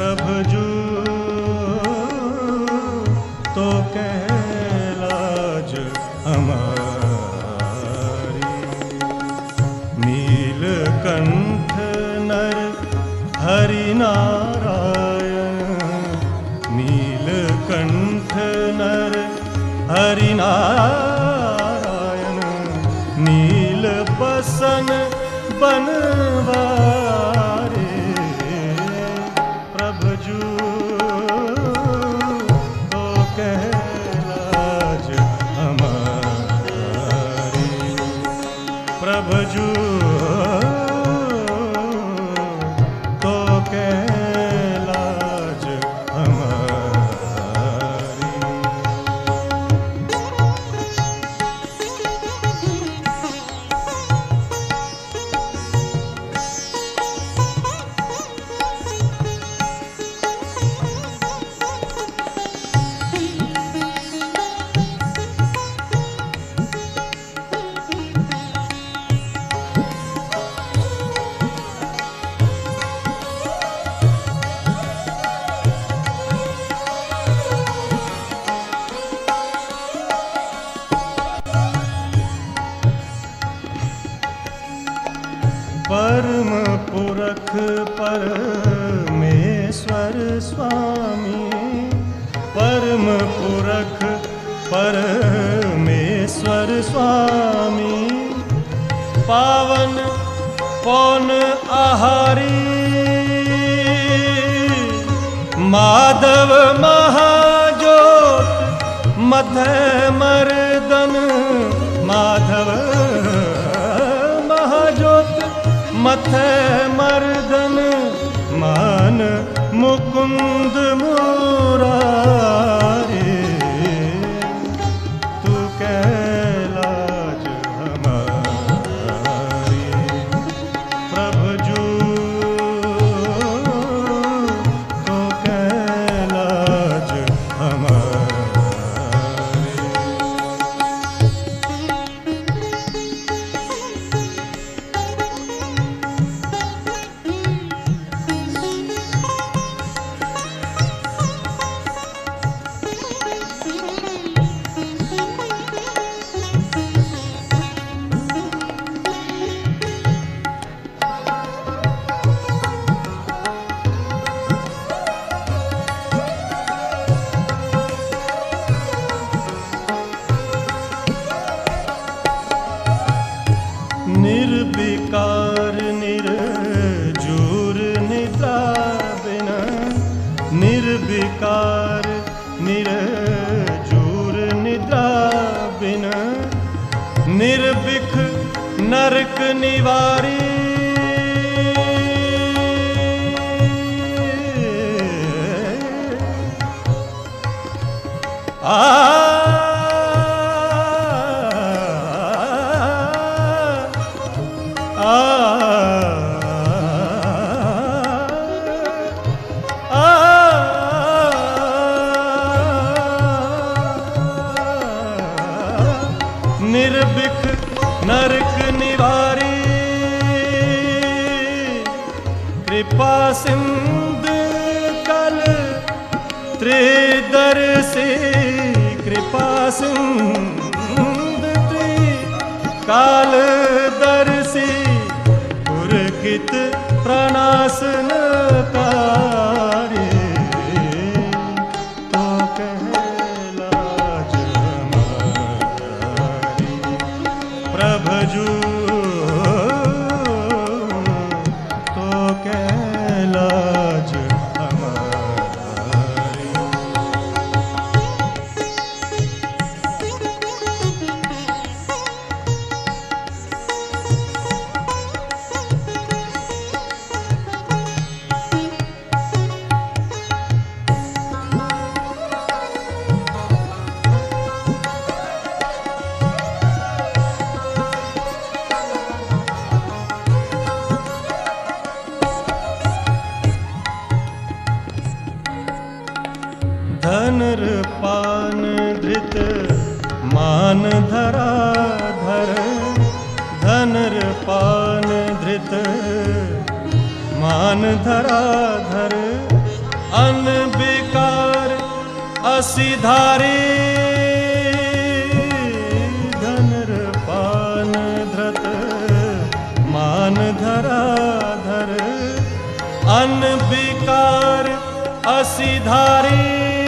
प्रभजू तो कहलाज हमारी। नीलकंठ नर हरि नारायण, नीलकंठ नर हरि नारायण। नील बसन बनवारे, प्रभजू तो कहलाज हमारी। प्रभजू तो कहलाज हमारी। परम पुरख परमेश्वर स्वामी, परम पुरख परमेश्वर स्वामी। पावन पौन आहारी, माधव महाजोत मध्य मर्दन। माधव महाजोत मथे मर्दन, मान मुकुंद मुरारी। तू कहलाज हमारी। प्रभजू तो कहलाज हमारी। निर्विकार निर्जूर निद्रा बिना, निर्विकार निर्जूर निद्रा बिना। निर्विख नरक निवारी, निर्विख नरक निवारी। कृपा सिंधु कल त्रिदर्शी, कृपा सिंधु त्रिकाल दर्शी। पुरकित प्रणाशन कारी, तो कहलाज हमारी। प्रभजू तो कहलाज हमारी। धनुर पान धृत मान धरा धर, धनुर पान धृत मान धरा धर। अनबिकार असिधारी धनुर पान धृत मान धराधर अनबिकार असिधारी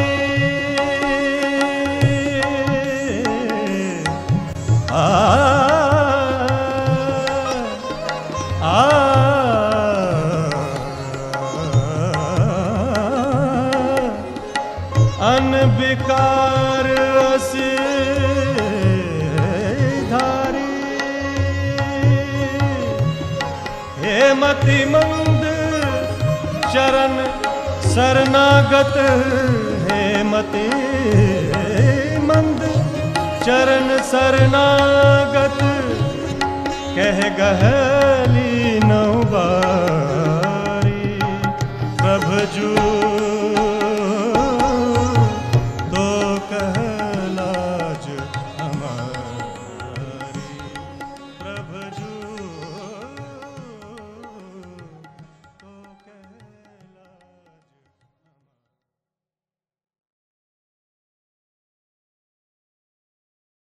अनबिकार असिधारी हे मति मंद चरण शरणागत हे मति मंद चरण शरणागत कह गहली नौ बारी प्रभु जू